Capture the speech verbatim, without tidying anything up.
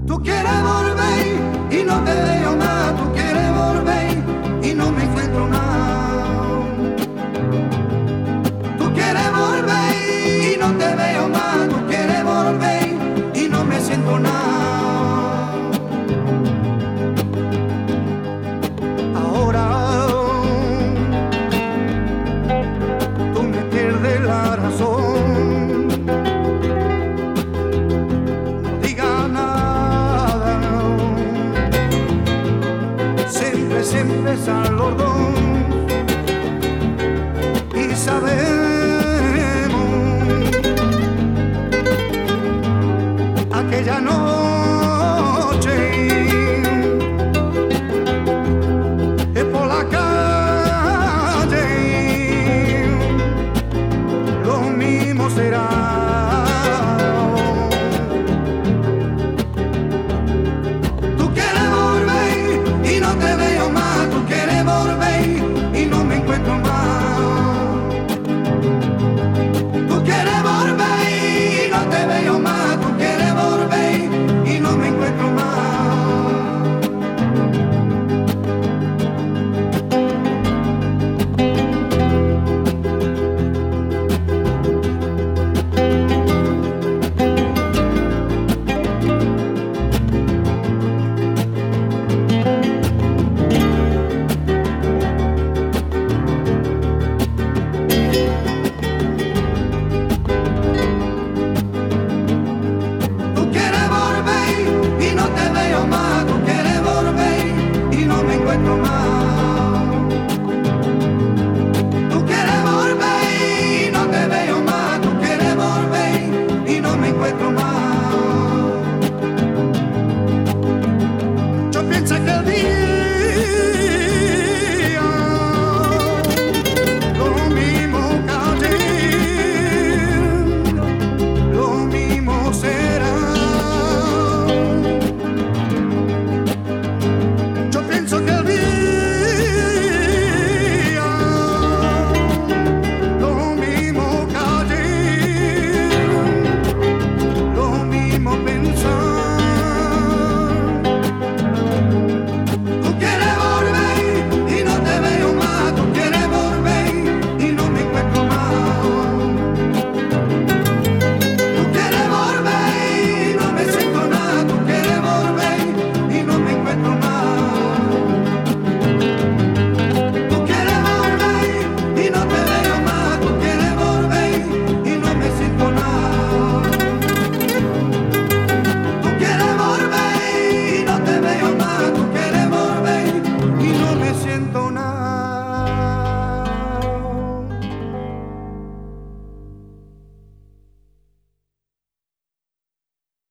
Tú quieres volver y no te veo nada, tú quieres volver y no me encuentro nada. Tú quieres volver y no te veo más, tú quieres volver y no me siento nada. Ahora tú me pierdes la razón. No digas nada, siempre, siempre es al bordón. Y sabemos aquella noche